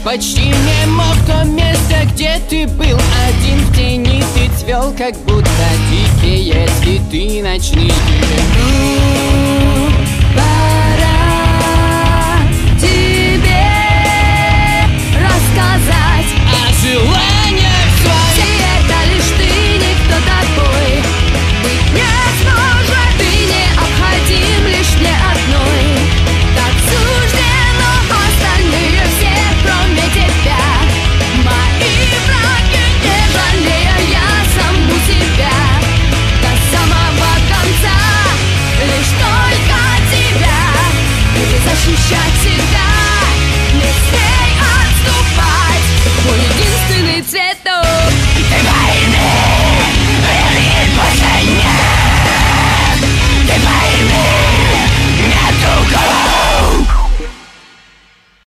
Почти не мог в том месте, где ты был. Один в тени ты цвел, как будто дикие цветы ночные.